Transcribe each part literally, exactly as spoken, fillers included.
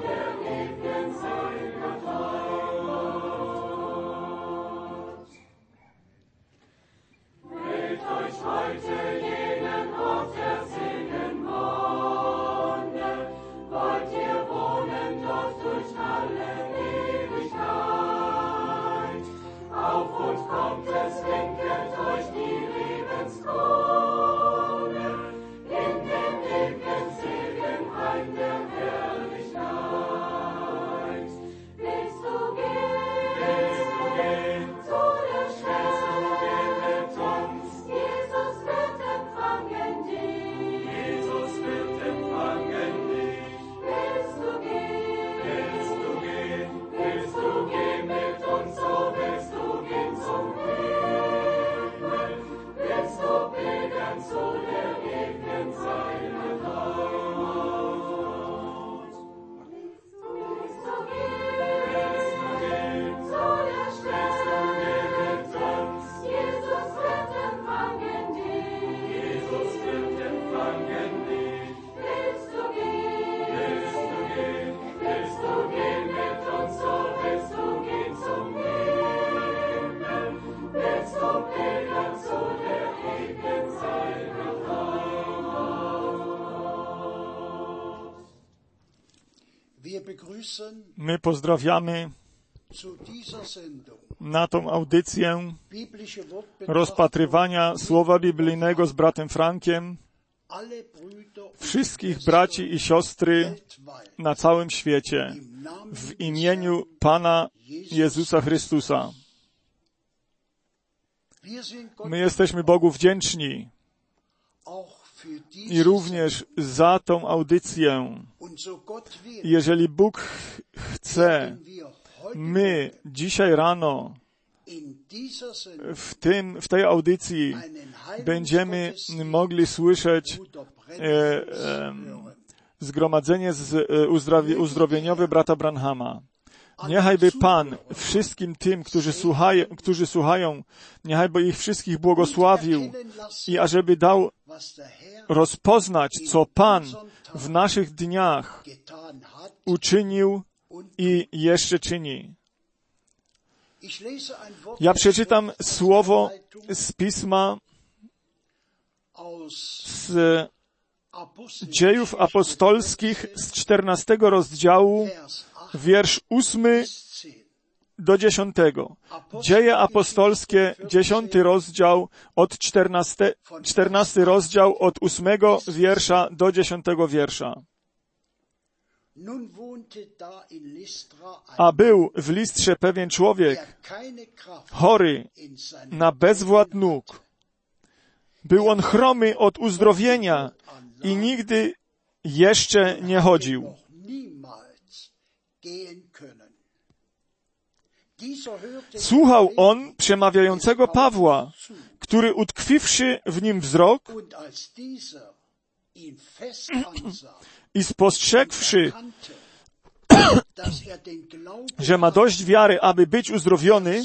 My pozdrawiamy na tą audycję rozpatrywania Słowa Biblijnego z bratem Frankiem wszystkich braci i siostry na całym świecie w imieniu Pana Jezusa Chrystusa. My jesteśmy Bogu wdzięczni i również za tą audycję. Jeżeli Bóg chce, my dzisiaj rano w tym, w tej audycji będziemy mogli słyszeć e, e, zgromadzenie z, e, uzdrowi, uzdrowieniowe brata Branhama. Niechajby Pan wszystkim tym, którzy słuchają, którzy słuchają, niechajby ich wszystkich błogosławił i ażeby dał rozpoznać, co Pan w naszych dniach uczynił i jeszcze czyni. Ja przeczytam słowo z Pisma z Dziejów Apostolskich z czternastego rozdziału, wiersz ósmy do dziesiątego. Dzieje apostolskie, dziesiąty rozdział, od czternastego, czternasty rozdział, od ósmego wiersza do dziesiątego wiersza. A był w Listrze pewien człowiek, chory na bezwład nóg. Był on chromy od uzdrowienia i nigdy jeszcze nie chodził. Słuchał on przemawiającego Pawła, który utkwiwszy w nim wzrok i spostrzegłszy, że ma dość wiary, aby być uzdrowiony,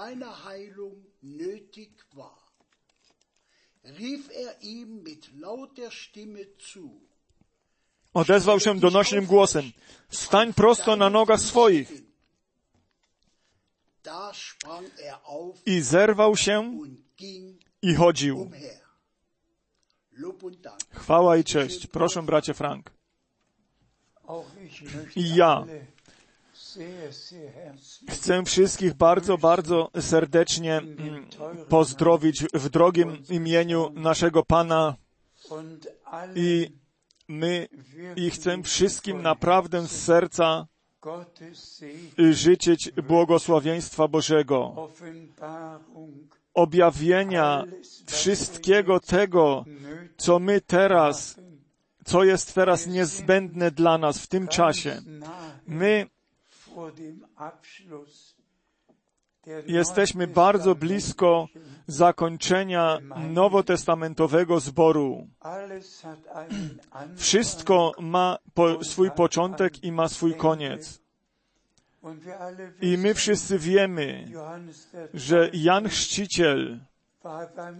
odezwał się donośnym głosem: stań prosto na nogach swoich. I zerwał się i chodził. Chwała i cześć. Proszę, bracie Frank. I ja chcę wszystkich bardzo, bardzo serdecznie pozdrowić w drogim imieniu naszego Pana i my i chcę wszystkim naprawdę z serca życzyć błogosławieństwa Bożego, objawienia wszystkiego tego, co my teraz, co jest teraz niezbędne dla nas w tym czasie. My jesteśmy bardzo blisko zakończenia nowotestamentowego zboru. Wszystko ma po, swój początek i ma swój koniec. I my wszyscy wiemy, że Jan Chrzciciel,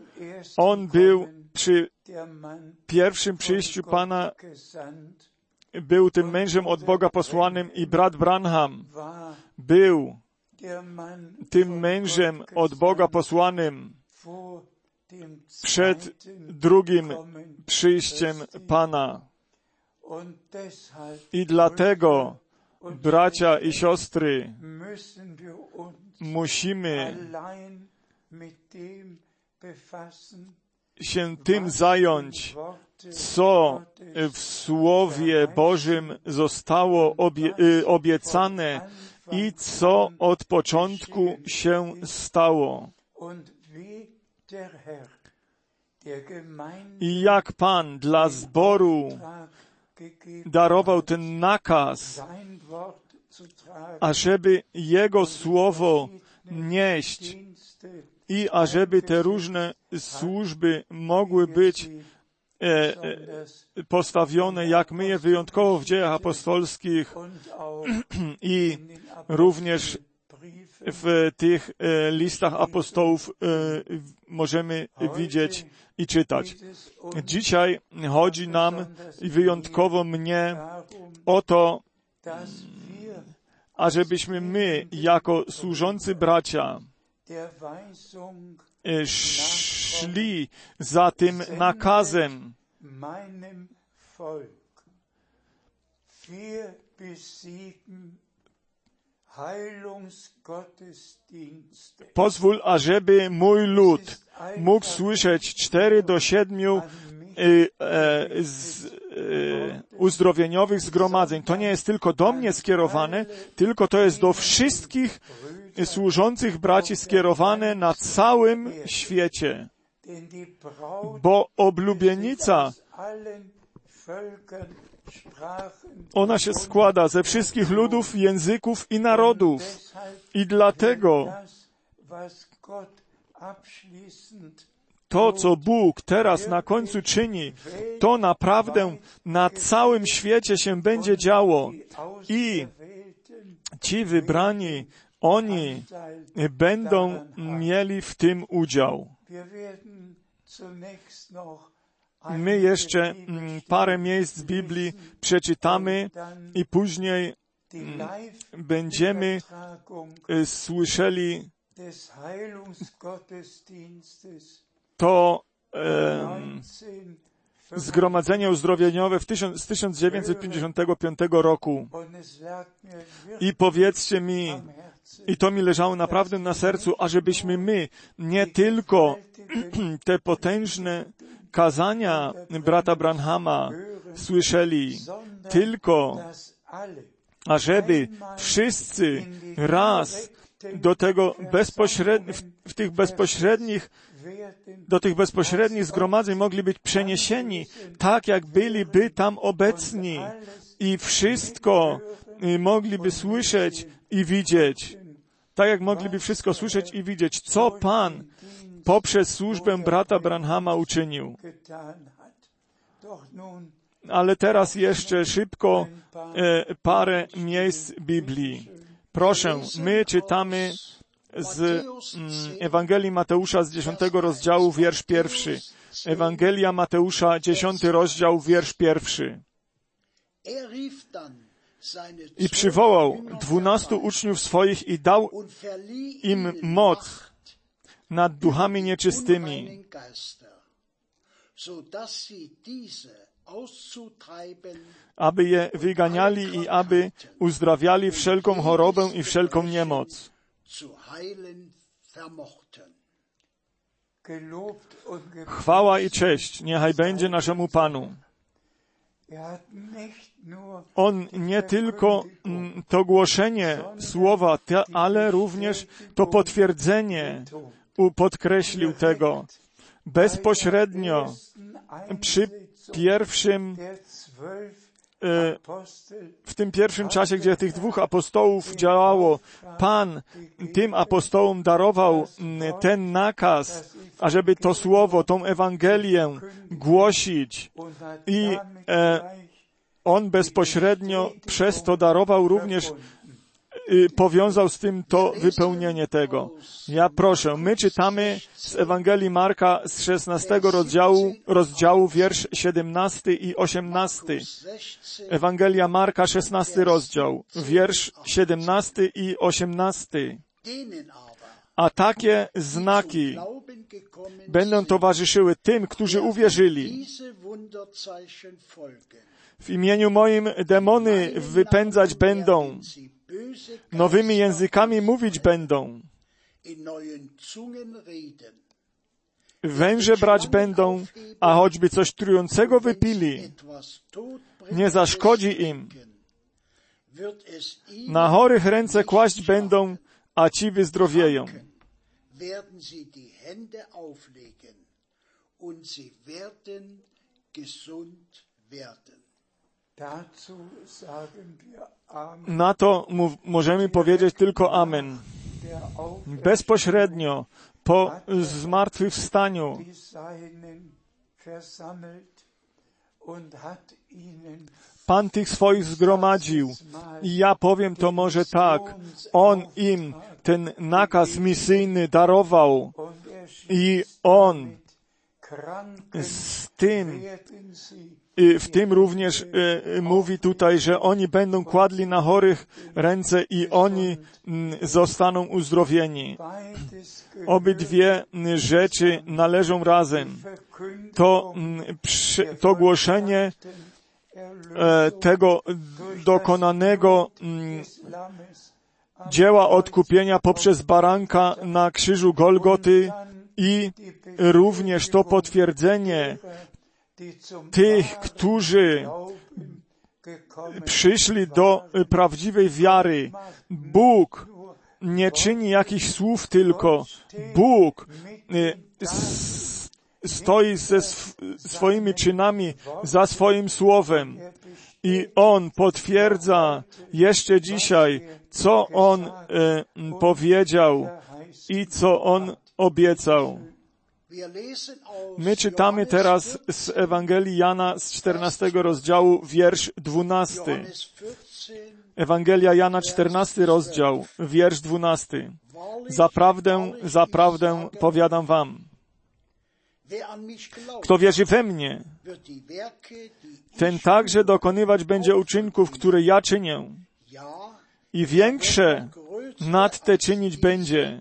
on był przy pierwszym przyjściu Pana był tym mężem od Boga posłanym i brat Branham był tym mężem od Boga posłanym przed drugim przyjściem Pana. I dlatego, bracia i siostry, musimy się tym zająć, co w Słowie Bożym zostało obie, obiecane i co od początku się stało. I jak Pan dla zboru darował ten nakaz, ażeby Jego Słowo nieść i ażeby te różne służby mogły być e, e, postawione, jak my je wyjątkowo w Dziejach Apostolskich i również w tych e, listach apostołów e, możemy widzieć i czytać. Dzisiaj chodzi nam i wyjątkowo mnie o to, ażebyśmy my, jako służący bracia, szli za tym nakazem. Pozwól, ażeby mój lud mógł słyszeć cztery do siedmiu y, e, z, y, uzdrowieniowych zgromadzeń. To nie jest tylko do mnie skierowane, tylko to jest do wszystkich służących braci skierowane na całym świecie. Bo oblubienica, ona się składa ze wszystkich ludów, języków i narodów. I dlatego to, co Bóg teraz na końcu czyni, to naprawdę na całym świecie się będzie działo. I ci wybrani, oni będą mieli w tym udział. My jeszcze parę miejsc z Biblii przeczytamy i później będziemy słyszeli to e, zgromadzenie uzdrowieniowe w tysiąc, z tysiąc dziewięćset pięćdziesiątego piątego roku. I powiedzcie mi, i to mi leżało naprawdę na sercu, ażebyśmy my nie tylko te potężne kazania brata Branhama słyszeli, tylko ażeby wszyscy raz do tego bezpośrednich, w tych bezpośrednich, do tych bezpośrednich zgromadzeń mogli być przeniesieni, tak jak byliby tam obecni i wszystko mogliby słyszeć i widzieć. Tak jak mogliby wszystko słyszeć i widzieć, co Pan poprzez służbę brata Branhama uczynił. Ale teraz jeszcze szybko e, parę miejsc Biblii. Proszę, my czytamy z mm, Ewangelii Mateusza z dziesiątego rozdziału, wiersz pierwszy. Ewangelia Mateusza, dziesiąty rozdział, wiersz pierwszy. I przywołał dwunastu uczniów swoich i dał im moc nad duchami nieczystymi, aby je wyganiali i aby uzdrawiali wszelką chorobę i wszelką niemoc. Chwała i cześć niechaj będzie naszemu Panu. On nie tylko to głoszenie słowa, ale również to potwierdzenie podkreślił tego. Bezpośrednio przy pierwszym, w tym pierwszym czasie, gdzie tych dwóch apostołów działało, Pan tym apostołom darował ten nakaz, ażeby to słowo, tą Ewangelię głosić i e, On bezpośrednio przez to darował również powiązał z tym to wypełnienie tego. Ja proszę, my czytamy z Ewangelii Marka z szesnastego rozdziału, rozdziału wiersz siedemnasty i osiemnasty. Ewangelia Marka, szesnasty rozdział, wiersz siedemnasty i osiemnasty. A takie znaki będą towarzyszyły tym, którzy uwierzyli. W imieniu moim demony wypędzać będą, nowymi językami mówić będą, węże brać będą, a choćby coś trującego wypili, nie zaszkodzi im. Na chorych ręce kłaść będą, a ci wyzdrowieją. Na to mów, możemy powiedzieć tylko amen. Bezpośrednio po zmartwychwstaniu Pan tych swoich zgromadził. I ja powiem to może tak. On im ten nakaz misyjny darował i On z tym, w tym również mówi tutaj, że oni będą kładli na chorych ręce i oni zostaną uzdrowieni. Obydwie rzeczy należą razem. To, to głoszenie tego dokonanego dzieła odkupienia poprzez baranka na krzyżu Golgoty i również to potwierdzenie tych, którzy przyszli do prawdziwej wiary. Bóg nie czyni jakichś słów tylko. Bóg stoi ze swoimi czynami za swoim słowem. I On potwierdza jeszcze dzisiaj, co On e, powiedział i co On obiecał. My czytamy teraz z Ewangelii Jana z czternastego rozdziału, wiersz dwunasty. Ewangelia Jana, czternasty rozdział, wiersz dwunasty. Zaprawdę, zaprawdę powiadam wam, kto wierzy we mnie, ten także dokonywać będzie uczynków, które ja czynię. I większe nad te czynić będzie.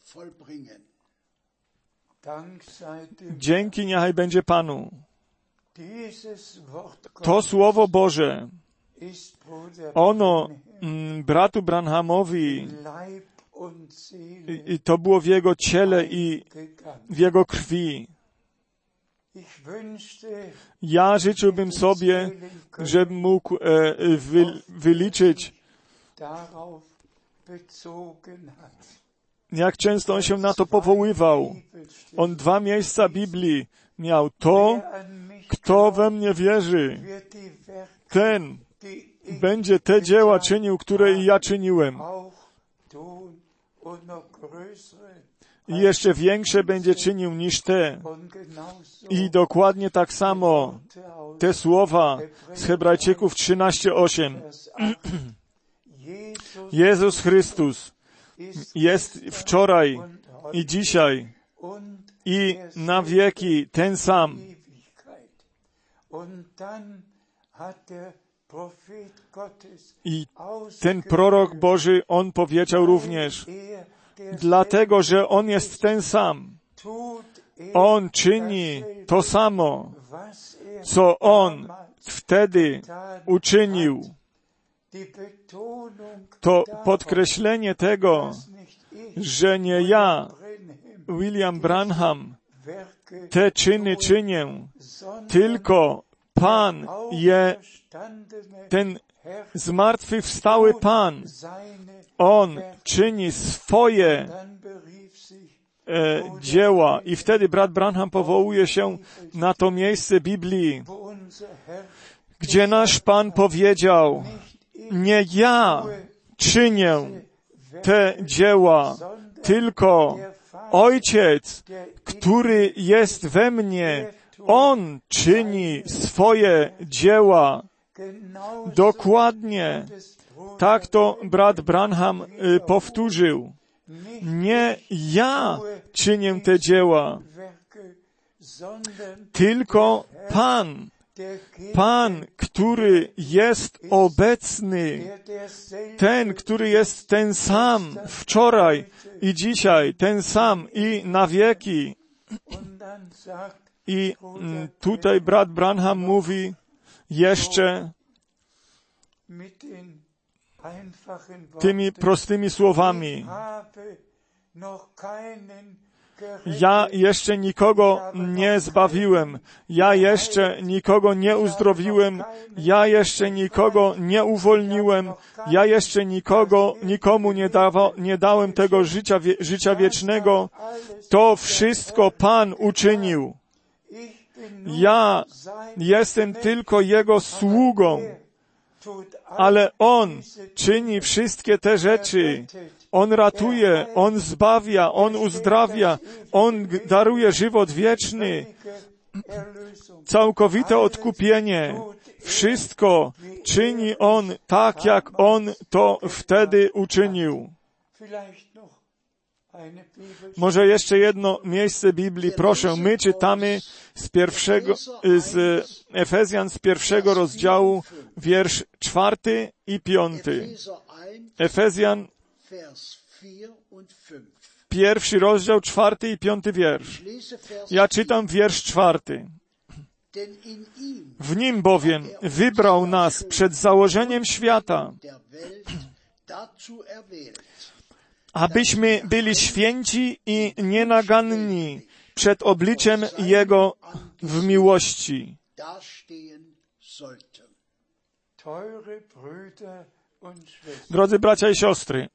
Dzięki niechaj będzie Panu. To Słowo Boże, ono m, bratu Branhamowi, i to było w jego ciele i w jego krwi. Ja życzyłbym sobie, żebym mógł e, wy, wyliczyć, jak często on się na to powoływał. On dwa miejsca Biblii miał. To, kto we mnie wierzy, ten będzie te dzieła czynił, które i ja czyniłem. I jeszcze większe będzie czynił niż te. I dokładnie tak samo te słowa z Hebrajczyków trzynaście osiem. Jezus Chrystus jest wczoraj i dzisiaj i na wieki ten sam. I ten prorok Boży, on powiedział również, dlatego, że on jest ten sam. On czyni to samo, co on wtedy uczynił. To podkreślenie tego, że nie ja, William Branham, te czyny czynię, tylko Pan je, ten zmartwychwstały Pan, On czyni swoje e, dzieła. I wtedy brat Branham powołuje się na to miejsce Biblii, gdzie nasz Pan powiedział, nie ja czynię te dzieła, tylko Ojciec, który jest we mnie, On czyni swoje dzieła. Dokładnie Tak to brat Branham y, powtórzył. Nie ja czynię te dzieła, tylko Pan. Pan, który jest obecny, ten, który jest ten sam wczoraj i dzisiaj, ten sam i na wieki. I tutaj brat Branham mówi jeszcze tymi prostymi słowami. Ja jeszcze nikogo nie zbawiłem, ja jeszcze nikogo nie uzdrowiłem, ja jeszcze nikogo nie uwolniłem, ja jeszcze nikogo, nikomu nie, dawa, nie dałem tego życia, wie, życia wiecznego. To wszystko Pan uczynił. Ja jestem tylko Jego sługą, ale On czyni wszystkie te rzeczy. On ratuje, On zbawia, On uzdrawia, On daruje żywot wieczny, całkowite odkupienie. Wszystko czyni On tak, jak On to wtedy uczynił. Może jeszcze jedno miejsce Biblii, proszę. My czytamy z pierwszego, z Efezjan z pierwszego rozdziału, wiersz czwarty i piąty. Efezjan, pierwszy rozdział, czwarty i piąty wiersz. Ja czytam wiersz czwarty. W Nim bowiem wybrał nas przed założeniem świata, abyśmy byli święci i nienaganni przed obliczem Jego w miłości. Drodzy bracia i siostry,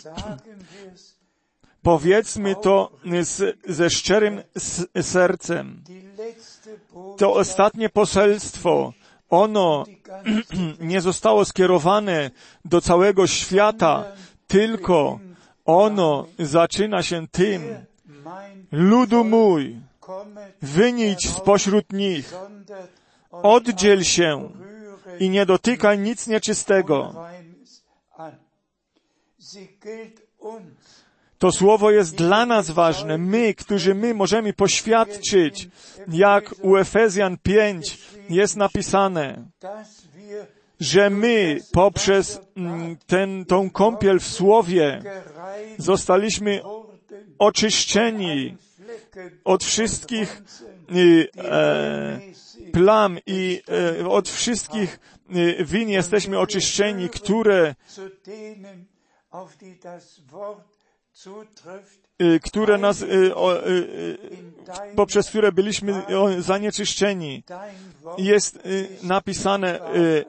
powiedzmy to z, ze szczerym sercem. To ostatnie poselstwo, ono nie zostało skierowane do całego świata, tylko ono zaczyna się tym: ludu mój, wynijdź spośród nich, oddziel się i nie dotykaj nic nieczystego. To słowo jest dla nas ważne. My, którzy my możemy poświadczyć, jak u Efezjan pięć jest napisane, że my poprzez ten, tą kąpiel w Słowie zostaliśmy oczyszczeni od wszystkich e, plam i e, od wszystkich e, win jesteśmy oczyszczeni, które które nas, poprzez które byliśmy zanieczyszczeni. Jest napisane: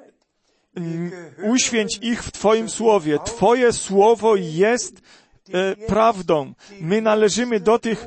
uświęć ich w Twoim Słowie. Twoje Słowo jest prawdą. My należymy do tych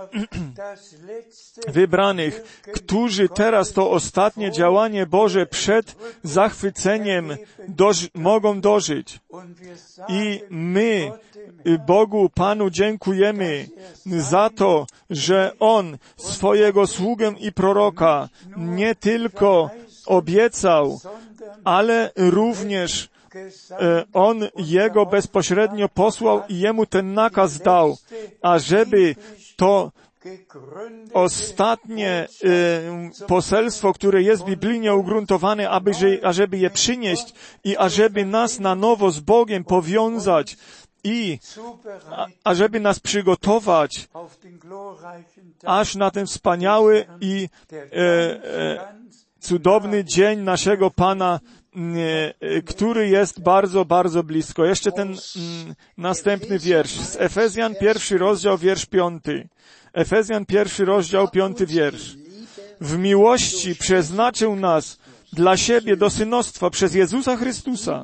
wybranych, którzy teraz to ostatnie działanie Boże przed zachwyceniem doży- mogą dożyć. I my Bogu, Panu dziękujemy za to, że On swojego sługę i proroka nie tylko obiecał, ale również On Jego bezpośrednio posłał i Jemu ten nakaz dał, ażeby to ostatnie y, poselstwo, które jest biblijnie ugruntowane, aby, ażeby je przynieść i ażeby nas na nowo z Bogiem powiązać i a, ażeby nas przygotować aż na ten wspaniały i e, e, cudowny dzień naszego Pana, który jest bardzo, bardzo blisko. Jeszcze ten mm, następny wiersz. Z Efezjan pierwszy rozdział, wiersz piąty. Efezjan pierwszy rozdział, piąty wiersz. W miłości przeznaczył nas dla siebie do synostwa przez Jezusa Chrystusa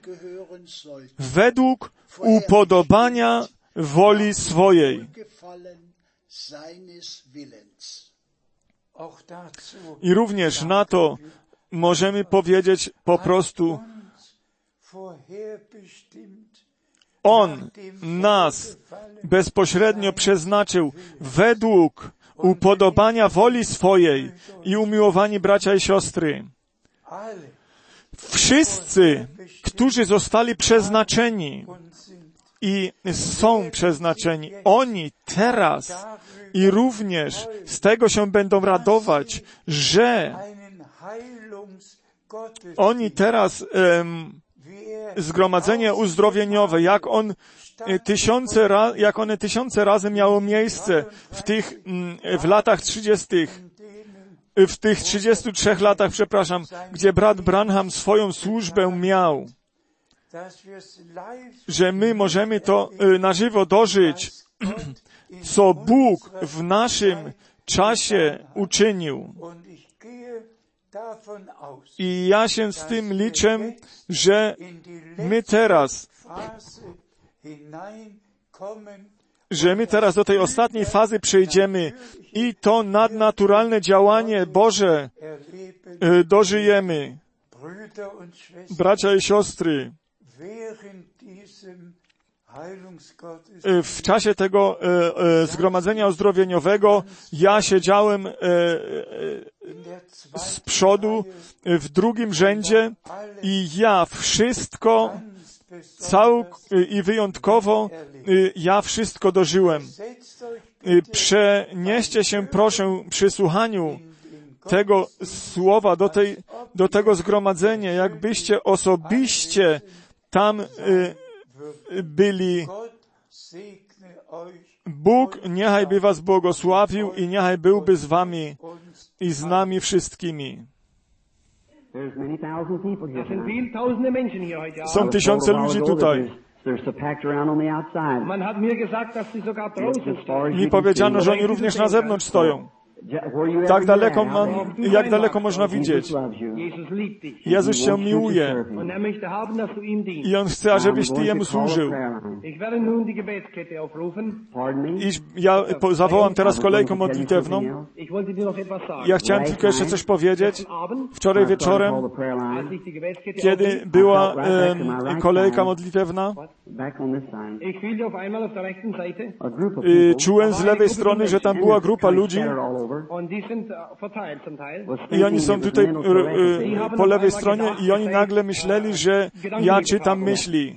według upodobania woli swojej. I również na to możemy powiedzieć po prostu: On nas bezpośrednio przeznaczył według upodobania woli swojej. I umiłowani bracia i siostry, wszyscy, którzy zostali przeznaczeni i są przeznaczeni, oni teraz i również z tego się będą radować, że oni teraz um, zgromadzenie uzdrowieniowe, jak on tysiące ra, jak one tysiące razy miało miejsce w tych w latach trzydziestych, w tych trzydziestu trzech latach, przepraszam, gdzie brat Branham swoją służbę miał, że my możemy to na żywo dożyć, co Bóg w naszym czasie uczynił. I ja się z tym liczę, że my teraz, że my teraz do tej ostatniej fazy przejdziemy i to nadnaturalne działanie Boże dożyjemy. Bracia i siostry, w czasie tego e, e, zgromadzenia uzdrowieniowego ja siedziałem e, e, z przodu w drugim rzędzie i ja wszystko cał i wyjątkowo ja wszystko dożyłem. Przenieście się proszę przy słuchaniu tego słowa do, tej, do tego zgromadzenia, jakbyście osobiście tam byli. Bóg niechaj by was błogosławił i niechaj byłby z wami i z nami wszystkimi. Są tysiące ludzi tutaj. Mi powiedziano, że oni również na zewnątrz stoją. Tak daleko, man, jak daleko można widzieć. Jezus Cię miłuje i On chce, ażebyś Ty Jemu służył. I ja zawołam teraz kolejkę modlitewną. Ja chciałem tylko jeszcze coś powiedzieć. Wczoraj wieczorem, kiedy była um, kolejka modlitewna, czułem z lewej strony, że tam była grupa ludzi, i oni są tutaj y, po lewej stronie i oni nagle myśleli, że ja czytam myśli.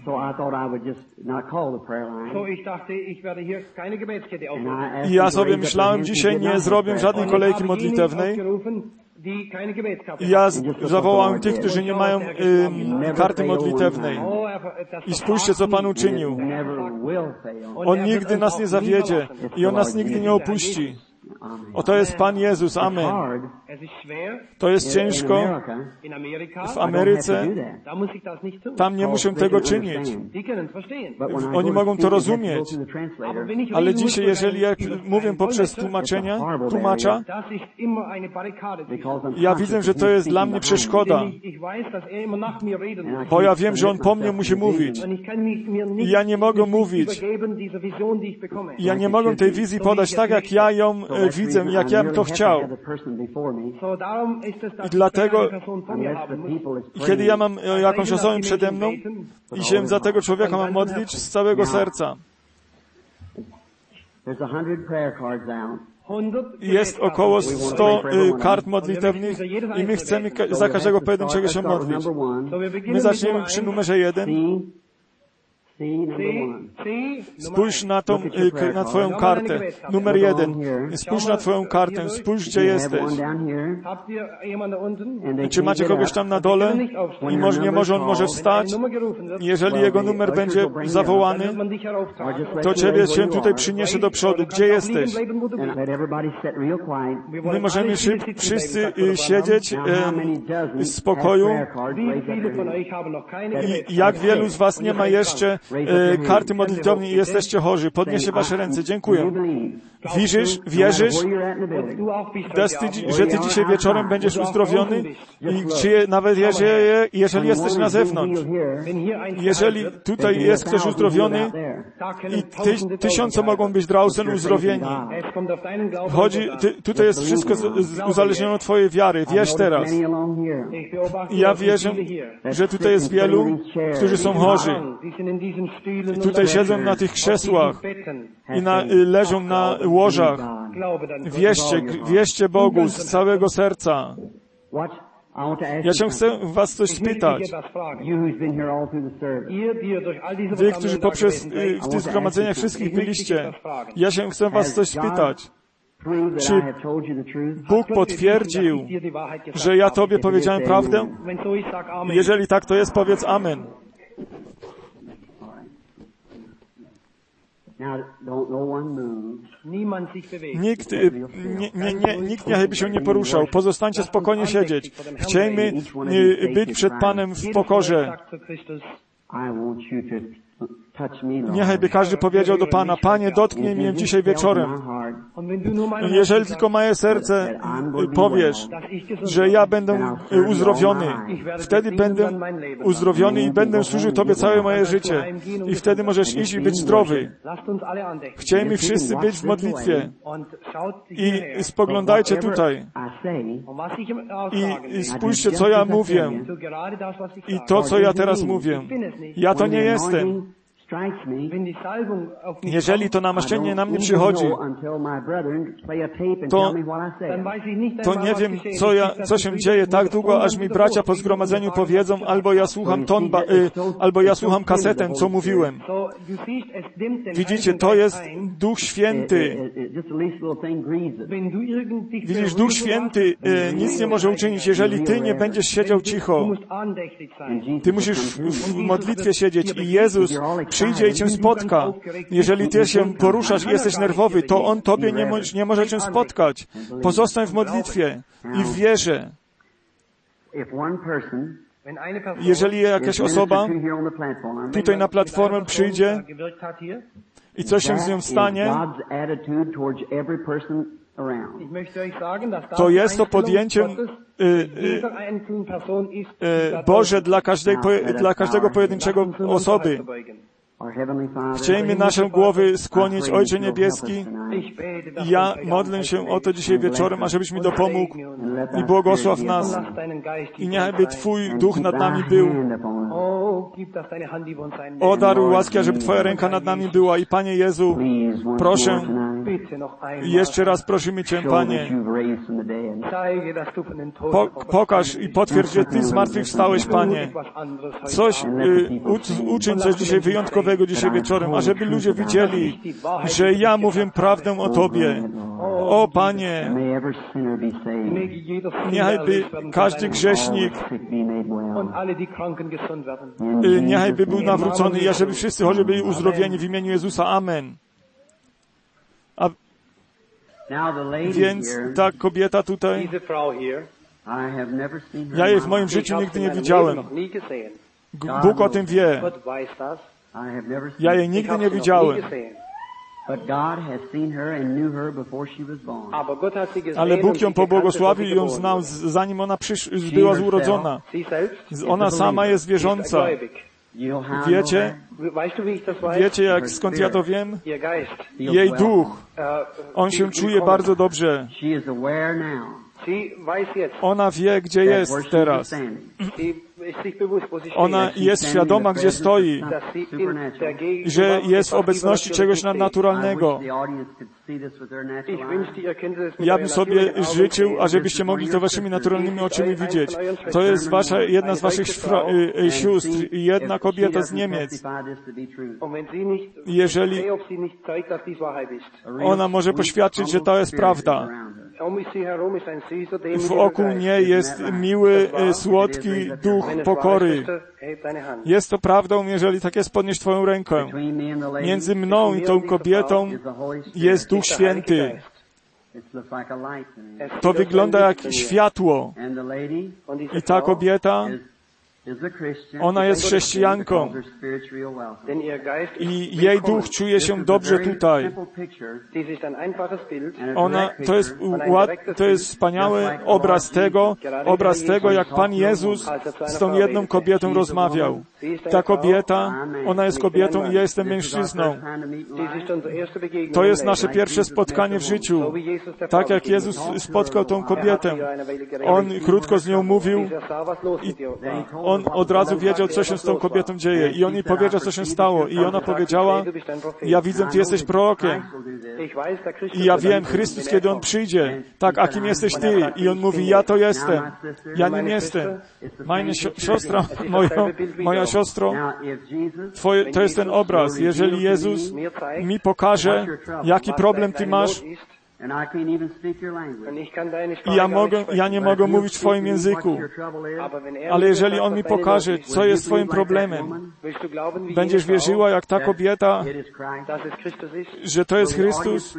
I ja sobie myślałem, dzisiaj nie zrobię żadnej kolejki modlitewnej. Ja zawołałem tych, którzy nie mają y, karty modlitewnej. I spójrzcie, co Pan uczynił. On nigdy nas nie zawiedzie i On nas nigdy nie opuści. Oto jest Pan Jezus. Amen. To jest ciężko w Ameryce. Tam nie muszą tego czynić. Oni mogą to rozumieć. Ale dzisiaj, jeżeli ja mówię poprzez tłumaczenia, tłumacza, ja widzę, że to jest dla mnie przeszkoda. Bo ja wiem, że on po mnie musi mówić. I ja nie mogę mówić. I ja nie mogę tej wizji podać tak, jak ja ją widzę, jak ja bym to chciał. I dlatego, kiedy ja mam jakąś osobę przede mną i się za tego człowieka mam modlić z całego serca. Jest około sto y, kart modlitewnych i my chcemy ka- za każdego pojedynczego się modlić. My zaczniemy przy numerze jeden. Spójrz na, tą, na Twoją kartę. Numer jeden. Spójrz na Twoją kartę. Spójrz, gdzie jesteś. Czy macie kogoś tam na dole? I może, nie może on może wstać? Jeżeli jego numer będzie zawołany, to Ciebie się tutaj przyniesie do przodu. Gdzie jesteś? My możemy szyb, wszyscy siedzieć w spokoju. I jak wielu z Was nie ma jeszcze e, karty modlitewnej i jesteście chorzy? Podnieście Wasze ręce. Dziękuję. Wierzysz, wierzysz, że Ty dzisiaj wieczorem będziesz uzdrowiony? I czy nawet jeżeli, jeżeli jesteś na zewnątrz, jeżeli tutaj jest ktoś uzdrowiony i ty, tysiące mogą być draußen uzdrowieni. Chodzi, ty, tutaj jest wszystko z, z, uzależnione od Twojej wiary. Wierz teraz. I ja wierzę, że tutaj jest wielu, którzy są chorzy. I tutaj siedzą na tych krzesłach i na, leżą na łożach. Wierzcie, wierzcie Bogu z całego serca. Ja się chcę was coś spytać. Wy, którzy poprzez y, w tych zgromadzeniach wszystkich byliście, ja się chcę was coś spytać. Czy Bóg potwierdził, że ja Tobie powiedziałem prawdę? Jeżeli tak to jest, powiedz amen. Nikt nie, nie, nie, nikt niechby się nie poruszał. Pozostańcie spokojnie siedzieć. Chciejmy być przed Panem w pokorze. Niechby każdy powiedział do Pana, Panie, dotknij mnie dzisiaj wieczorem. Jeżeli tylko moje serce powiesz, że ja będę uzdrowiony, wtedy będę uzdrowiony i będę służył Tobie całe moje życie. I wtedy możesz iść i być zdrowy. Chcielibyśmy wszyscy być w modlitwie. I spoglądajcie tutaj. I spójrzcie, co ja mówię. I to, co ja teraz mówię. Ja to nie jestem. Jeżeli to namaszczenie na mnie przychodzi, to, to nie wiem, co, ja, co się dzieje tak długo, aż mi bracia po zgromadzeniu powiedzą, albo ja słucham tonba, y, albo ja słucham kasetę, co mówiłem. Widzicie, to jest Duch Święty. Widzisz, Duch Święty y, nic nie może uczynić, jeżeli ty nie będziesz siedział cicho. Ty musisz w, w modlitwie siedzieć i Jezus przyjdzie i cię spotka. Jeżeli ty się poruszasz i jesteś nerwowy, to On tobie nie, mo- nie może cię spotkać. Pozostań w modlitwie i w wierze. Jeżeli jakaś osoba tutaj na platformę przyjdzie i coś się z nią stanie, to jest to podjęciem y, y, y, Boże dla, każdej, dla każdego pojedynczego osoby. Chcielibyśmy nasze głowy skłonić, Ojcze Niebieski. Ja modlę się o to dzisiaj wieczorem, ażebyś mi dopomógł i błogosław nas. I niechby Twój Duch nad nami był. O, daruj łaski, ażeby Twoja ręka nad nami była. I Panie Jezu, proszę, jeszcze raz prosimy Cię, Panie, po, pokaż i potwierdź, że Ty zmartwychwstałeś, Panie. Coś, y, u, uczyń coś dzisiaj wyjątkowego dzisiaj wieczorem, ażeby ludzie widzieli, że ja mówię prawdę o Tobie. O, Panie, niechby każdy grzesznik y, niechby był nawrócony i ażeby wszyscy choć byli uzdrowieni w imieniu Jezusa. Amen. A więc ta kobieta tutaj, ja jej w moim życiu nigdy nie widziałem. Bóg o tym wie. Ja jej nigdy nie widziałem. Ale Bóg ją pobłogosławił i ją znał, zanim ona przysz- była urodzona. Ona sama jest wierząca. Wiecie, wiecie jak, skąd ja to wiem? Jej duch, on się czuje bardzo dobrze. Ona wie, gdzie jest teraz. Ona jest świadoma, gdzie stoi, że jest w obecności czegoś nadnaturalnego. Ja bym sobie życzył, ażebyście mogli to waszymi naturalnymi oczyma widzieć. To jest wasza, jedna z waszych szfra, y, y, sióstr, jedna kobieta z Niemiec. Jeżeli ona może poświadczyć, że to jest prawda. Wokół niej jest miły, słodki duch pokory. Jest to prawdą, jeżeli tak jest, podnieś Twoją rękę. Między mną i tą kobietą jest Duch Święty. To wygląda jak światło. I ta kobieta, ona jest chrześcijanką i jej duch czuje się dobrze tutaj. Ona, to jest, to jest wspaniały obraz tego, obraz tego, jak Pan Jezus z tą jedną kobietą rozmawiał. Ta kobieta, ona jest kobietą i ja jestem mężczyzną. To jest nasze pierwsze spotkanie w życiu. Tak jak Jezus spotkał tą kobietę. On krótko z nią mówił i on od razu wiedział, co się z tą kobietą dzieje. I on jej powiedział, co się stało. I ona powiedziała, ja widzę, Ty jesteś prorokiem. I ja wiem, Chrystus, kiedy On przyjdzie. Tak, a kim jesteś Ty? I on mówi, ja to jestem. Ja nim jestem. Moja siostra, moja, moja siostro, twoje, to jest ten obraz. Jeżeli Jezus mi pokaże, jaki problem Ty masz, i ja, mogę, ja nie mogę mówić w Twoim języku, ale jeżeli On mi pokaże, co jest Twoim problemem, będziesz wierzyła, jak ta kobieta, że to jest Chrystus,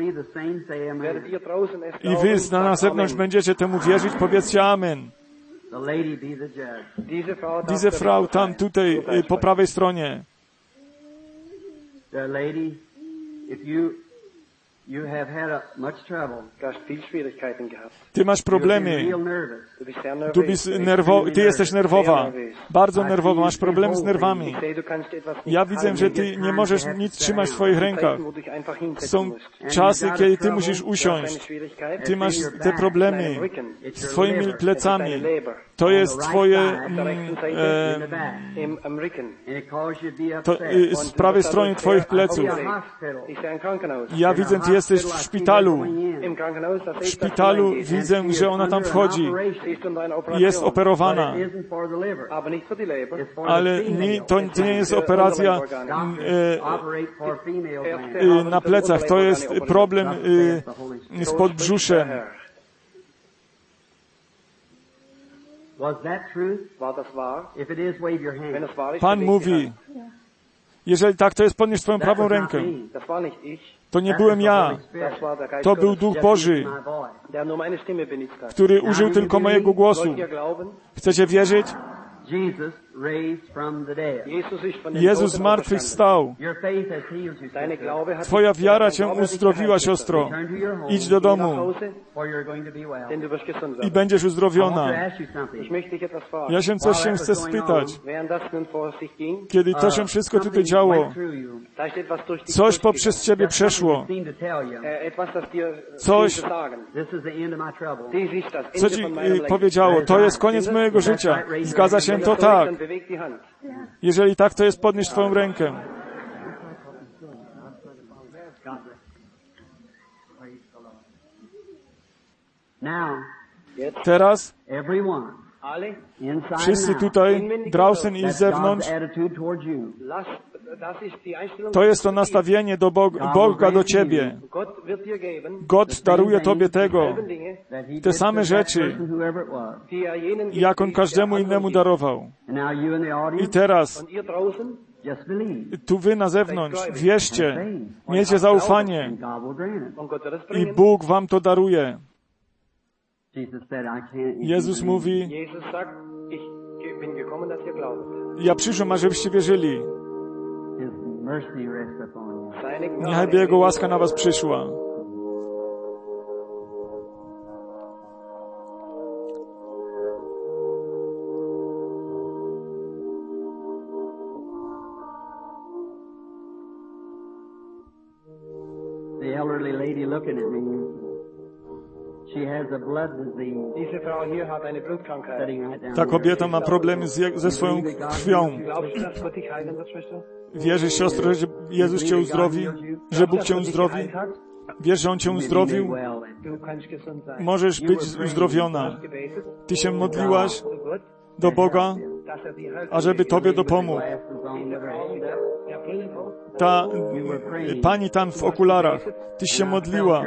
i wy na zewnątrz będziecie temu wierzyć, powiedzcie amen. Diese Frau tam, tutaj, po prawej stronie. You have had much trouble. Du hast viel Schwierigkeiten gehabt. Ty masz problemy. Du bist nerwo, ty jesteś nerwowa. Bardzo nerwowa. Masz problemy z nerwami. Ja widzę, że ty nie możesz nic trzymać w swoich rękach. Są czasy, kiedy ty musisz usiąść. Ty masz te problemy z twoimi plecami. To jest twoje mm, e, to, y, z prawej strony twoich pleców. Ja widzę, ty jesteś w szpitalu. W szpitalu widzę, że ona tam wchodzi. Jest operowana. Ale nie, to, to nie jest operacja e, e, na plecach. To jest problem e, z podbrzuszem. Pan mówi, jeżeli tak, to jest podnieś twoją prawą rękę. To nie byłem ja. To był Duch Boży, który użył tylko mojego głosu. Chcecie wierzyć? Jezus z martwych wstał. Twoja wiara cię uzdrowiła, siostro. Idź do domu i będziesz uzdrowiona. Ja się coś się chcę spytać. Kiedy to się wszystko tutaj działo, coś poprzez ciebie przeszło. Coś, co ci powiedziało, to jest koniec mojego życia. Zgadza się to? Tak. Jeżeli tak, to jest podnieść twoją rękę. Teraz wszyscy tutaj, draußen i z zewnątrz, to jest to nastawienie do Boga, Boga do ciebie. God daruje tobie tego, te same rzeczy, jak On każdemu innemu darował. I teraz, tu wy na zewnątrz, wierzcie, miejcie zaufanie i Bóg wam to daruje. Jezus mówi, ja przyszłem, ażebyście wierzyli. Niechaj Jego łaska na was przyszła. The elderly lady looking at me. She has a blood disease. Diese Frau hier hat eine Blutkrankheit. Ta kobieta ma problemy z, ze swoją krwią. Wierzysz, siostro, że Jezus cię uzdrowi? Że Bóg cię uzdrowi? Wiesz, że On cię uzdrowił? Możesz być uzdrowiona. Ty się modliłaś do Boga, ażeby tobie dopomógł. Ta pani tam w okularach, tyś się modliła.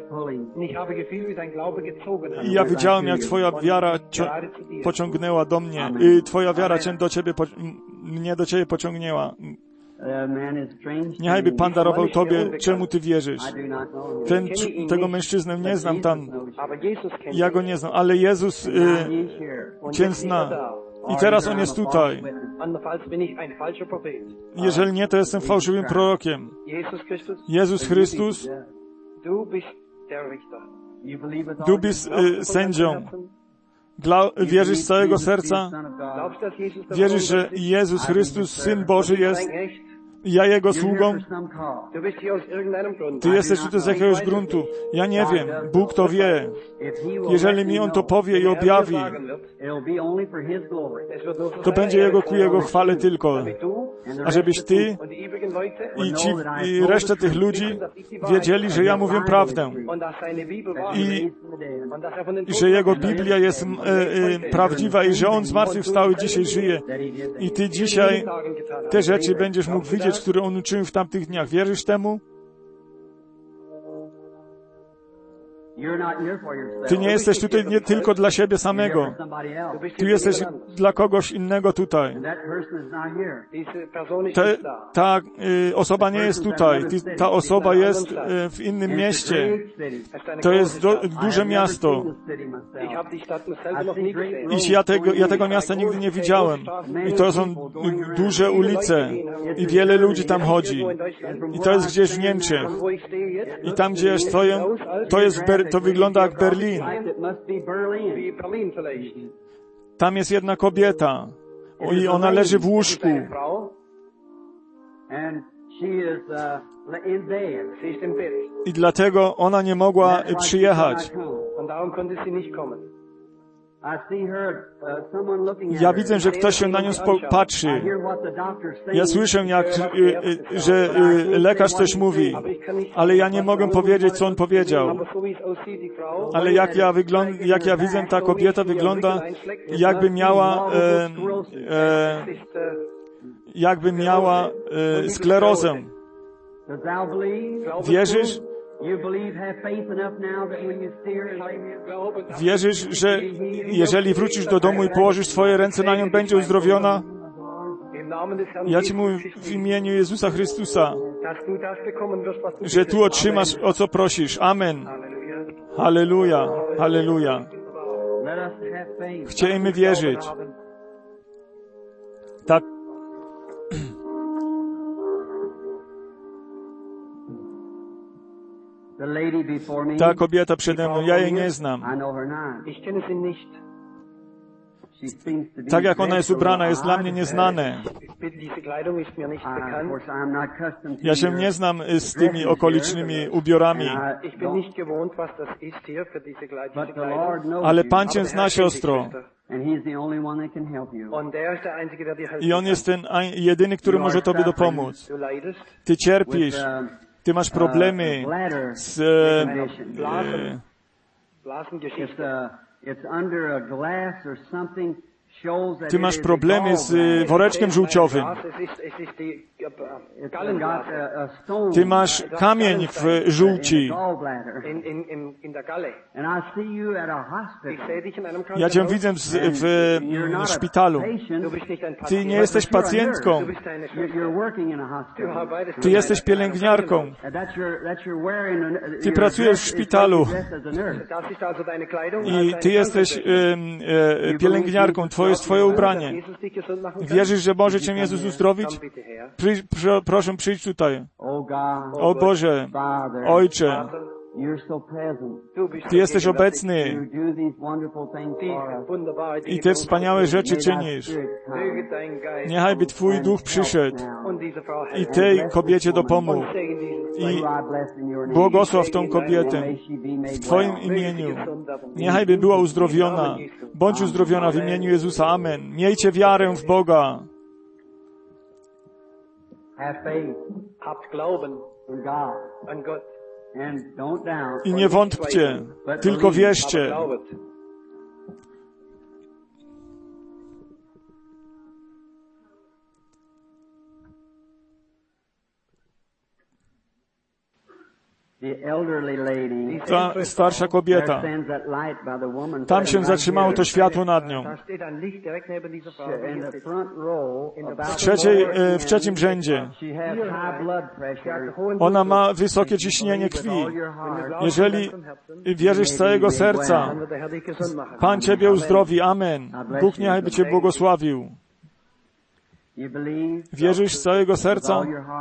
I ja widziałem, jak twoja wiara pociągnęła do mnie. I twoja wiara cię do ciebie, mnie do ciebie pociągnęła. Niechaj by Pan darował tobie, czemu ty wierzysz. Ten, tego mężczyznę nie znam tam. Ja go nie znam, ale Jezus y, cię zna. I teraz On jest tutaj. Jeżeli nie, to jestem fałszywym prorokiem. Jezus Chrystus, du bist y, sędzią. Dla, wierzysz z całego serca? Wierzysz, że Jezus Chrystus, Syn Boży jest? ja Jego sługą. Ty jesteś tutaj z jakiegoś gruntu. Ja nie wiem. Bóg to wie. Jeżeli mi On to powie i objawi, to będzie Jego ku Jego chwale tylko. A żebyś Ty i, ci, i reszta tych ludzi wiedzieli, że ja mówię prawdę. I, i że Jego Biblia jest e, e, prawdziwa i że On zmartwychwstał i dzisiaj żyje. I Ty dzisiaj te rzeczy będziesz mógł widzieć, które On uczynił w tamtych dniach. Wierzysz temu? Ty nie jesteś tutaj nie tylko dla siebie samego. Ty jesteś dla kogoś innego tutaj. Te, ta y, osoba nie jest tutaj. Ty, ta osoba jest y, w innym mieście. To jest do, duże miasto. I ja tego, ja tego miasta nigdy nie widziałem. I to są duże ulice. I wiele ludzi tam chodzi. I to jest gdzieś w Niemczech. I tam, gdzie ja stoję, to jest Ber- to wygląda jak Berlin. Tam jest jedna kobieta i ona leży w łóżku. I dlatego ona nie mogła przyjechać. Ja widzę, że ktoś się na nią patrzy. Ja słyszę, jak, że lekarz coś mówi, ale ja nie mogę powiedzieć, co on powiedział. Ale jak ja, wygląd- jak ja widzę, ta kobieta wygląda, jakby miała, e, e, jakby miała e, sklerozę. Wierzysz? Wierzysz, że jeżeli wrócisz do domu i położysz swoje ręce na nią, będzie uzdrowiona? Ja Ci mówię w imieniu Jezusa Chrystusa, że Tu otrzymasz, o co prosisz. Amen. Halleluja. Halleluja. Chcielibyśmy wierzyć. Tak. Ta kobieta przede mną, ja jej nie znam. Tak jak ona jest ubrana, jest dla mnie nieznane. Ja się nie znam z tymi okolicznymi ubiorami. Ale Pan Cię zna, siostro. I On jest ten jedyny, który może Tobie dopomóc. Ty cierpisz. Ty masz problemy z... E, Ty masz problemy z woreczkiem żółciowym. Ty masz kamień w żółci. Ja Cię widzę w, w, w szpitalu. Ty nie jesteś pacjentką. Ty jesteś pielęgniarką. Ty pracujesz w szpitalu. I Ty jesteś um, e, pielęgniarką. Twoje jest Twoje ubranie. Wierzysz, że może Cię Jezus uzdrowić? Przy, pr- proszę, przyjdź tutaj. O Boże, Ojcze, Ty jesteś obecny i Te wspaniałe rzeczy czynisz. Niechaj by Twój Duch przyszedł i tej kobiecie dopomógł. I błogosław tą kobietę w Twoim imieniu. Niechaj by była uzdrowiona. Bądź uzdrowiona w imieniu Jezusa. Amen. Miejcie wiarę w Boga. I nie wątpcie, tylko wierzcie. Ta starsza kobieta, tam się zatrzymało to światło nad nią. W, trzeciej, w trzecim rzędzie. Ona ma wysokie ciśnienie krwi. Jeżeli wierzysz z całego serca, Pan Ciebie uzdrowi. Amen. Bóg niechaj by Cię błogosławił. Wierzysz z całego serca,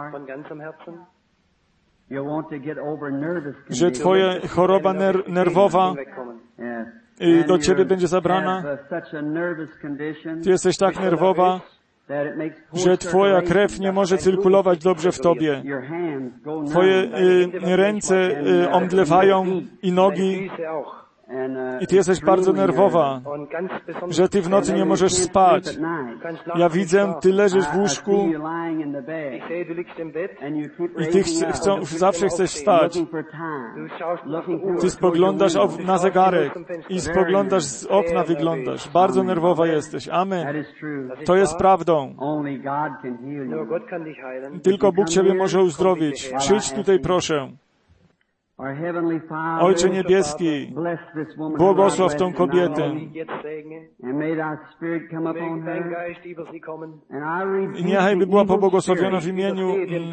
że Twoja choroba ner- nerwowa do Ciebie będzie zabrana. Ty jesteś tak nerwowa, że Twoja krew nie może cyrkulować dobrze w Tobie. Twoje y, ręce y, omdlewają i nogi. I Ty jesteś bardzo nerwowa, że Ty w nocy nie możesz spać. Ja widzę, Ty leżysz w łóżku i Ty chce, chcą, zawsze chcesz wstać. Ty spoglądasz na zegarek i spoglądasz z okna, wyglądasz. Bardzo nerwowa jesteś. Amen. To jest prawdą. Tylko Bóg Ciebie może uzdrowić. Przyjdź tutaj, proszę. Ojcze Niebieski, błogosław tą kobietę. I niechaj by była pobłogosławiona w imieniu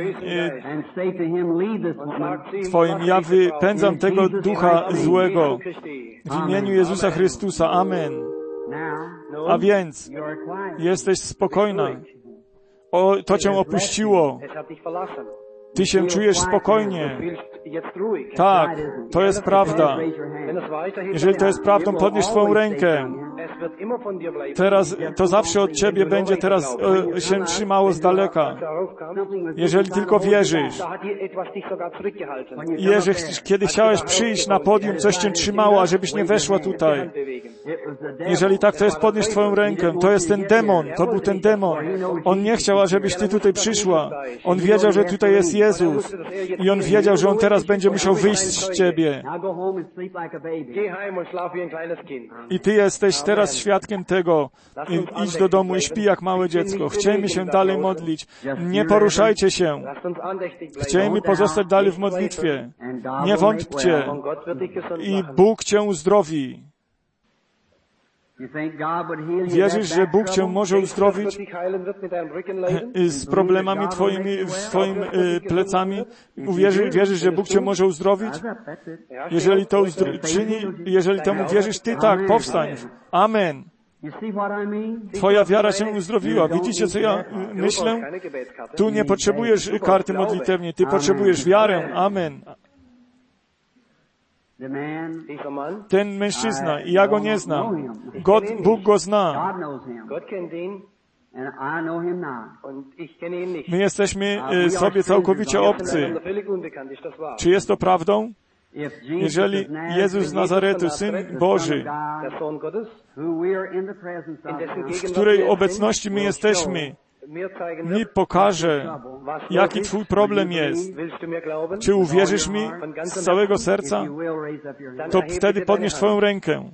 Twoim. Ja wypędzam tego ducha złego w imieniu Jezusa Chrystusa. Amen. A więc jesteś spokojna. O, to Cię opuściło. Ty się czujesz spokojnie. Tak, to jest prawda. Jeżeli to jest prawdą, podnieś Twoją rękę. Teraz to zawsze od Ciebie będzie teraz e, się trzymało z daleka. Jeżeli tylko wierzysz. Jeżeli kiedy chciałeś przyjść na podium, coś Cię trzymało, a żebyś nie weszła tutaj. Jeżeli tak, to jest podnieś Twoją rękę. To jest ten demon. To był ten demon. On nie chciał, ażebyś Ty tutaj przyszła. On wiedział, że tutaj jest Jezus. I On wiedział, że On teraz będzie musiał wyjść z Ciebie. I Ty jesteś teraz świadkiem tego. I idź do domu i śpi jak małe dziecko. Chciejmy się dalej modlić. Nie poruszajcie się. Chciejmy pozostać dalej w modlitwie. Nie wątpcie. I Bóg Cię uzdrowi. Wierzysz, że Bóg Cię może uzdrowić z problemami Twoimi, swoimi plecami? Wierzysz, wierzysz, że Bóg Cię może uzdrowić? Jeżeli to uzdro- czyni, jeżeli temu wierzysz, Ty tak, powstań. Amen. Twoja wiara się uzdrowiła. Widzicie, co ja myślę? Tu nie potrzebujesz karty modlitewnej, Ty potrzebujesz wiarę. Amen. Ten mężczyzna, i ja go nie znam. God, Bóg go zna. My jesteśmy sobie całkowicie obcy. Czy jest to prawdą? Jeżeli Jezus z Nazaretu, Syn Boży, w której obecności my jesteśmy, mi pokaże, jaki Twój problem jest. Czy uwierzysz mi z całego serca? To wtedy podnieś Twoją rękę.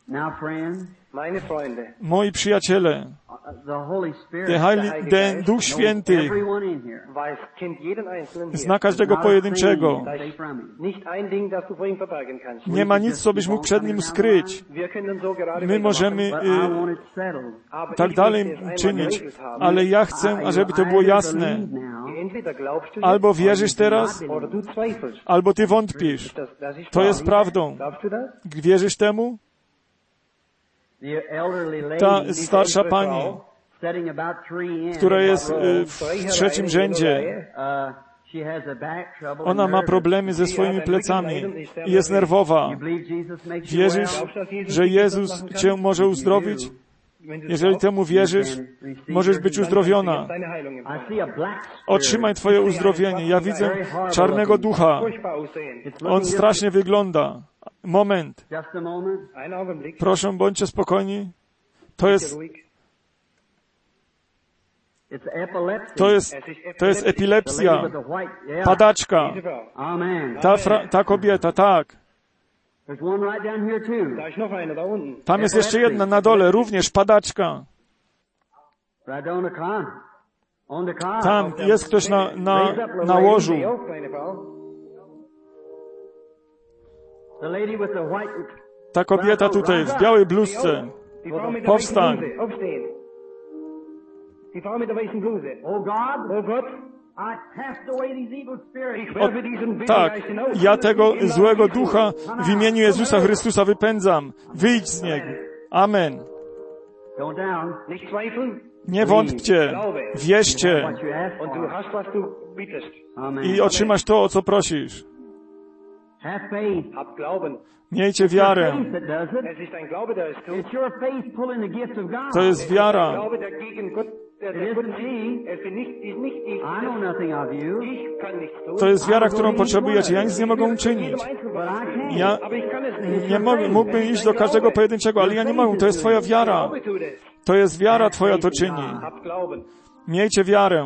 Moi przyjaciele, ten Duch Święty zna każdego pojedynczego. Nie ma nic, co byś mógł przed Nim skryć. My możemy y, tak dalej czynić, ale ja chcę, ażeby to było jasne. Albo wierzysz teraz, albo Ty wątpisz. To jest prawdą. Wierzysz temu? Ta starsza pani, która jest w trzecim rzędzie, ona ma problemy ze swoimi plecami i jest nerwowa. Wierzysz, że Jezus Cię może uzdrowić? Jeżeli temu wierzysz, możesz być uzdrowiona. Otrzymaj Twoje uzdrowienie. Ja widzę czarnego ducha. On strasznie wygląda. Moment. Proszę, bądźcie spokojni. To jest, to jest, to jest epilepsja. Padaczka. Ta, fra, ta kobieta, tak. Tam jest jeszcze jedna na dole, również padaczka. Tam jest ktoś na, na, na łożu. Ta kobieta tutaj, w białej bluzce. Powstań. O, tak, ja tego złego ducha w imieniu Jezusa Chrystusa wypędzam. Wyjdź z niego. Amen. Nie wątpcie. Wierzcie. I otrzymasz to, o co prosisz. Miejcie wiarę. To jest wiara. To jest wiara, którą potrzebujecie. Ja nic nie mogę uczynić. Ja nie mogę, mógłbym iść do każdego pojedynczego, ale ja nie mogę. To jest Twoja wiara. To jest wiara Twoja to czyni. Miejcie wiarę.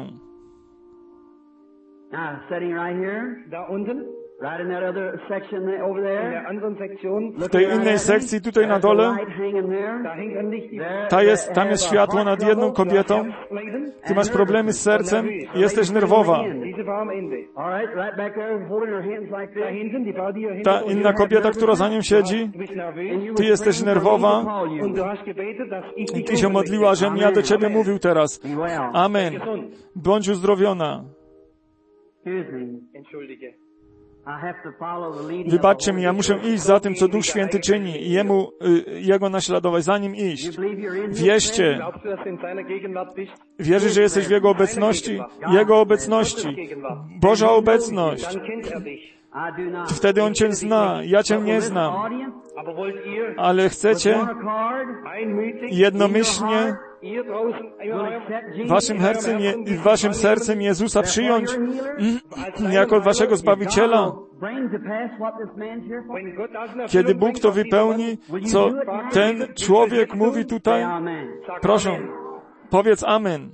W tej innej sekcji, tutaj na dole, ta jest, tam jest światło nad jedną kobietą. Ty masz problemy z sercem i jesteś nerwowa. Ta inna kobieta, która za nią siedzi, ty jesteś nerwowa i ty się modliła, żebym ja do ciebie mówił teraz. Amen. Bądź uzdrowiona. Wybaczcie mi, ja muszę iść za tym, co Duch Święty czyni i Jemu, y, Jego naśladować, za Nim iść. Wierzcie. Wierzysz, że jesteś w Jego obecności? Jego obecności. Boża obecność. Wtedy On Cię zna. Ja Cię nie znam. Ale chcecie jednomyślnie waszym sercem, waszym sercem Jezusa przyjąć jako waszego Zbawiciela. Kiedy Bóg to wypełni, co ten człowiek mówi tutaj, proszę, powiedz Amen.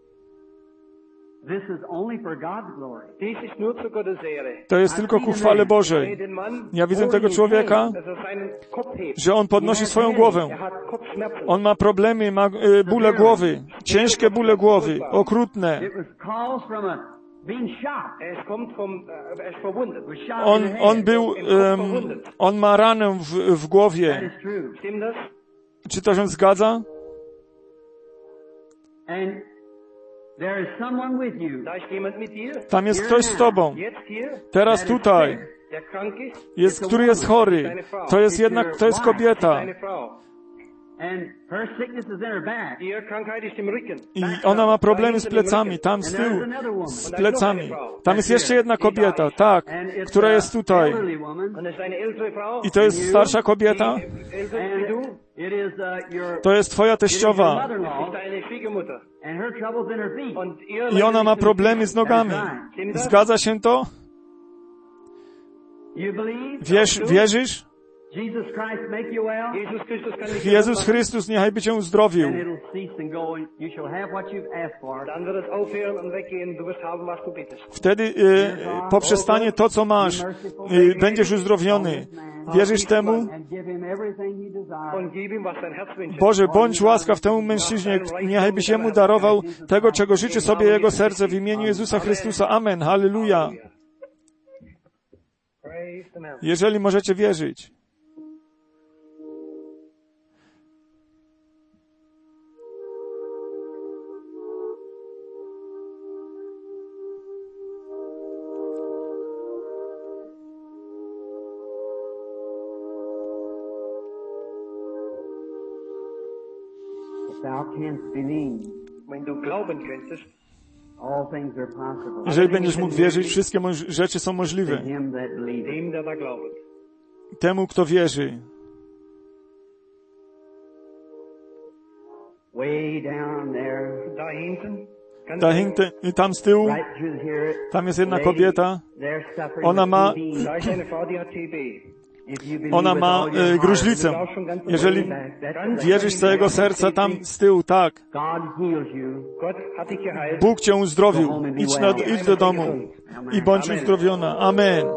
To jest tylko ku chwale Bożej. Ja widzę tego człowieka, że on podnosi swoją głowę. On ma problemy, ma y, bóle głowy, ciężkie bóle głowy, okrutne. On, on był, um, on ma ranę w, w głowie. Czy to się zgadza? Tam jest ktoś z tobą. Teraz tutaj. Jest, który jest chory. To jest jednak, to jest kobieta. I ona ma problemy z plecami, tam z tyłu, z plecami. Tam jest jeszcze jedna kobieta, tak, która jest tutaj. I to jest starsza kobieta. To jest twoja teściowa. I ona ma problemy z nogami. Zgadza się to? Wiesz, wierzysz? Jezus Chrystus niechaj by Cię uzdrowił. Wtedy y, poprzestanie to, co masz. Y, będziesz uzdrowiony. Wierzysz temu? Boże, bądź łaskaw temu mężczyźnie, niechaj byś jemu darował tego, czego życzy sobie jego serce w imieniu Jezusa Chrystusa. Amen. Halleluja. Jeżeli możecie wierzyć. Jeżeli będziesz mógł wierzyć, wszystkie moż- rzeczy są możliwe. Temu, kto wierzy. Dahinten, tam z tyłu, tam jest jedna kobieta. Ona ma Ona ma e, gruźlicę. Jeżeli wierzysz z całego serca, tam z tyłu, tak. Bóg Cię uzdrowił. Idź, na, idź do domu i bądź uzdrowiona. Amen.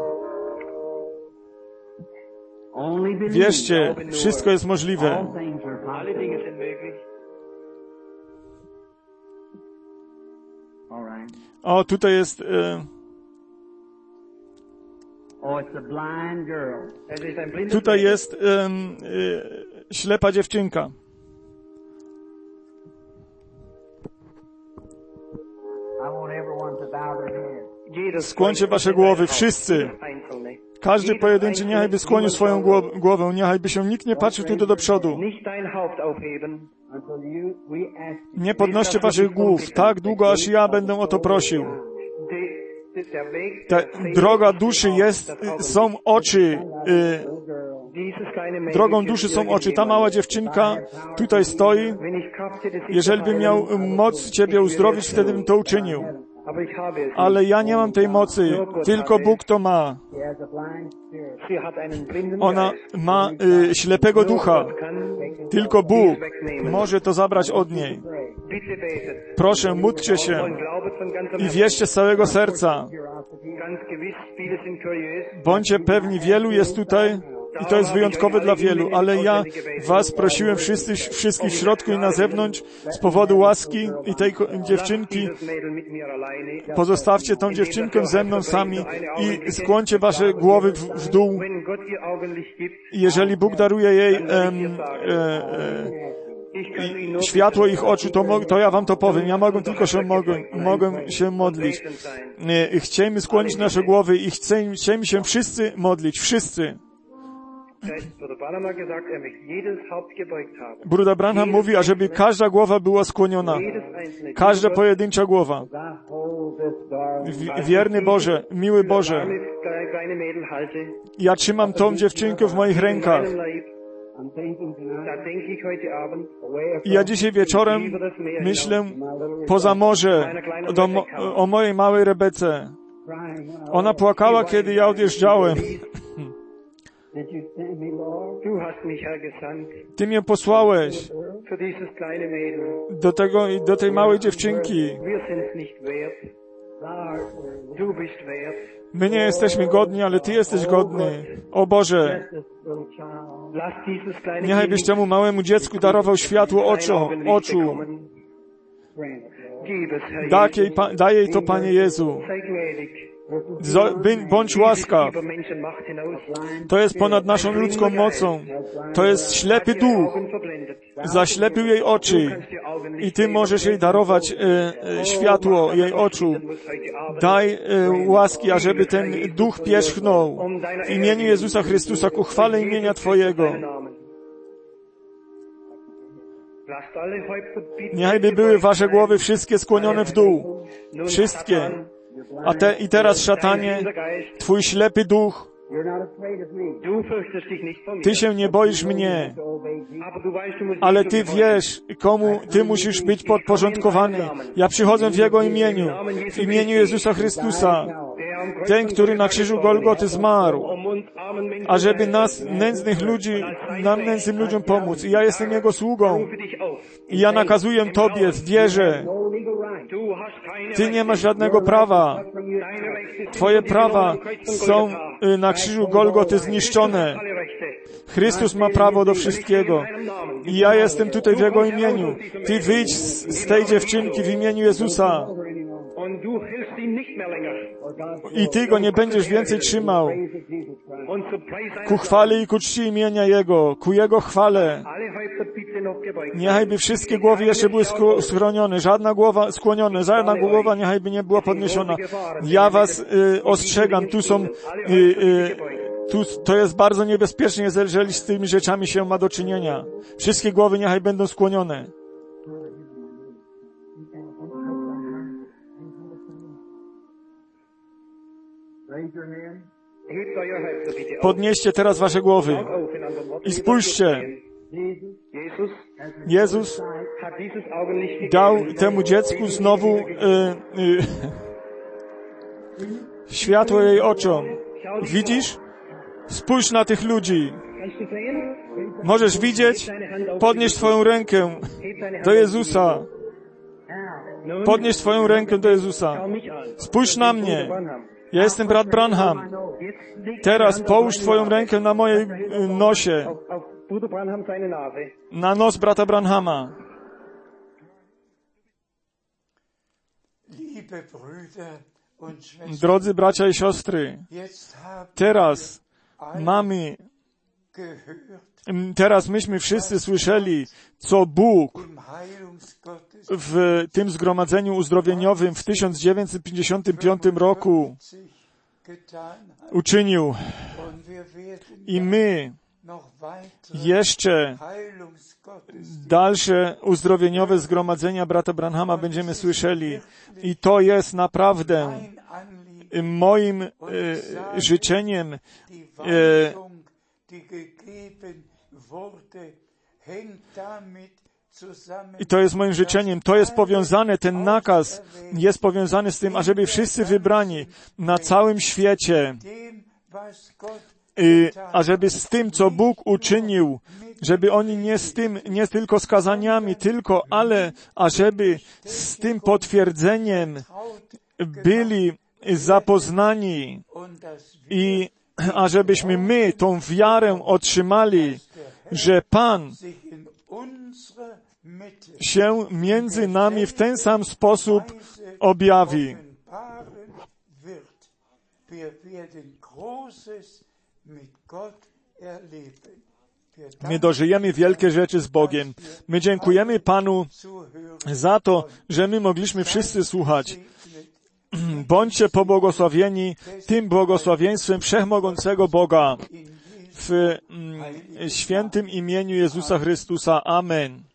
Wierzcie, wszystko jest możliwe. O, tutaj jest... E, Tutaj jest um, y, ślepa dziewczynka. Skłońcie wasze głowy, wszyscy. Każdy pojedynczy niechaj by skłonił swoją głowę, niechaj by się nikt nie patrzył tu do przodu. Nie podnoście waszych głów tak długo, aż ja będę o to prosił. Ta droga duszy jest, są oczy y, Drogą duszy są oczy. Ta mała dziewczynka tutaj stoi. Jeżeli bym miał moc Ciebie uzdrowić, wtedy bym to uczynił. Ale ja nie mam tej mocy. Tylko Bóg to ma. Ona ma y, ślepego ducha. Tylko Bóg może to zabrać od niej. Proszę, módlcie się i wierzcie z całego serca. Bądźcie pewni, wielu jest tutaj i to jest wyjątkowe dla wielu, ale ja was prosiłem wszyscy, wszystkich w środku i na zewnątrz z powodu łaski i tej dziewczynki. Pozostawcie tą dziewczynkę ze mną sami i skłońcie wasze głowy w, w dół. I jeżeli Bóg daruje jej em, e, e, i światło ich oczu, to, mo- to ja wam to powiem. Ja mogę tylko się, mogę, mogę się modlić. Chciejmy skłonić nasze głowy i chcemy, chcemy się wszyscy modlić. Wszyscy. Bruder Branham mówi, ażeby każda głowa była skłoniona. Każda pojedyncza głowa. W- wierny Boże, miły Boże, ja trzymam tą dziewczynkę w moich rękach. I ja dzisiaj wieczorem myślę poza morze do mo- o mojej małej Rebece. Ona płakała, kiedy ja odjeżdżałem. Ty mnie posłałeś do tego, do tej małej dziewczynki. My nie jesteśmy godni, ale Ty jesteś godny. O Boże, niechaj byś temu małemu dziecku darował światło oczu. oczu. Daj jej, daj jej to, Panie Jezu. Bądź łaskaw. To jest ponad naszą ludzką mocą. To jest ślepy duch. Zaślepił jej oczy. I Ty możesz jej darować e, e, światło jej oczu. Daj e, łaski, ażeby ten duch pierzchnął w imieniu Jezusa Chrystusa ku chwale imienia Twojego. Niechaj by były wasze głowy wszystkie skłonione w dół. Wszystkie. A te, i teraz, szatanie, Twój ślepy duch, Ty się nie boisz mnie, ale Ty wiesz, komu Ty musisz być podporządkowany. Ja przychodzę w Jego imieniu, w imieniu Jezusa Chrystusa, ten, który na krzyżu Golgoty zmarł, ażeby nas, nędznych ludzi, nam nędznym ludziom pomóc. I ja jestem Jego sługą. I ja nakazuję Tobie w wierze. Ty nie masz żadnego prawa. Twoje prawa są na krzyżu Golgoty zniszczone. Chrystus ma prawo do wszystkiego. I ja jestem tutaj w Jego imieniu. Ty wyjdź z, z tej dziewczynki w imieniu Jezusa. I Ty go nie będziesz więcej trzymał. Ku chwale i ku czci imienia Jego, ku Jego chwale. Niechaj by wszystkie głowy jeszcze były schronione, żadna głowa skłoniona, żadna głowa niechaj by nie była podniesiona. Ja was y, ostrzegam, tu są, y, y, tu, to jest bardzo niebezpieczne, jeżeli z tymi rzeczami się ma do czynienia. Wszystkie głowy niechaj będą skłonione. Podnieście teraz wasze głowy i spójrzcie. Jezus dał temu dziecku znowu y, y, światło jej oczom. Widzisz? Spójrz na tych ludzi. Możesz widzieć? Podnieś twoją rękę do Jezusa. Podnieś twoją rękę do Jezusa. Spójrz na mnie. Ja jestem brat Branham. Teraz połóż twoją rękę na mojej nosie. Na nos brata Branhama. Drodzy bracia i siostry, teraz mamy, teraz myśmy wszyscy słyszeli, co Bóg w tym zgromadzeniu uzdrowieniowym w tysiąc dziewięćset pięćdziesiątym piątym roku uczynił. I my jeszcze dalsze uzdrowieniowe zgromadzenia brata Branhama będziemy słyszeli. I to jest naprawdę moim e, życzeniem e, I to jest moim życzeniem. To jest powiązane, ten nakaz jest powiązany z tym, ażeby wszyscy wybrani na całym świecie, i ażeby z tym, co Bóg uczynił, żeby oni nie z tym, nie tylko z kazaniami, tylko, ale ażeby z tym potwierdzeniem byli zapoznani i ażebyśmy my tą wiarę otrzymali, że Pan się między nami w ten sam sposób objawi. My dożyjemy wielkie rzeczy z Bogiem. My dziękujemy Panu za to, że my mogliśmy wszyscy słuchać. Bądźcie pobłogosławieni tym błogosławieństwem Wszechmogącego Boga w świętym imieniu Jezusa Chrystusa. Amen.